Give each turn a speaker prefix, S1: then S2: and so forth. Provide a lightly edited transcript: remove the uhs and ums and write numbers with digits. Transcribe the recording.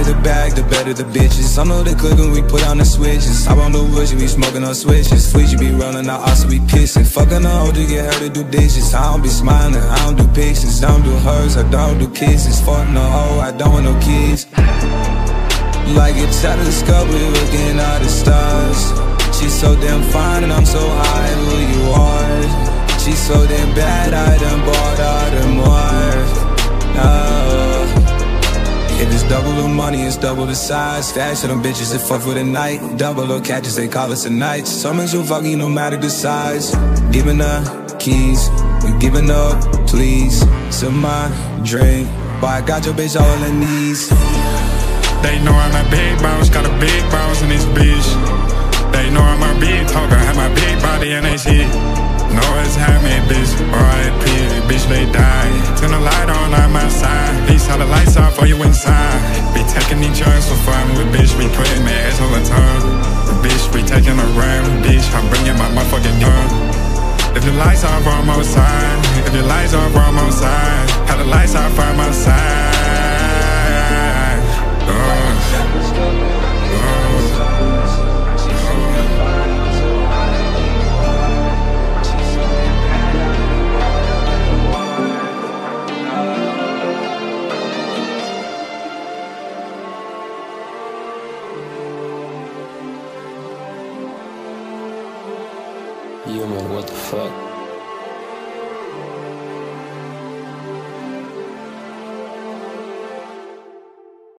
S1: the bag, the better the bitches. I know they click when we put on the switches. Hop on the bush, we smoking on switches. Fleet, you be rolling out, also we pissing. Fucking a hoe to get her to do dishes. I don't be smiling, I don't do pictures. Don't do hers, I don't do kisses. Fuck no hoe, I don't want no kids. Like a telescope, we looking at the stars. She's so damn fine and I'm so high, who you are. She's so damn bad, I done bought all the more. If it's double the money, it's double the size. Stash to them bitches that fuck for the night. Double or catches, they call us a night. Summons so fucking no matter the size. Giving up keys, we giving up, please. So my drink, but I got your bitch all on her knees.
S2: They know I'm a big boss, got a big boss in this bitch. They know I'm a big talker, have my big body and they shit. No, it's me, bitch, R.I.P., bitch, they die. Turn the light on my side. These how the lights off for you inside. Be taking these drugs for fun with bitch, we putting their ass on the tongue. Bitch, we taking a run, bitch, I'm bringing my motherfucking gun. If the lights off on my side, if the lights off on my side, how the lights off on my side.
S3: Yo man, what the fuck?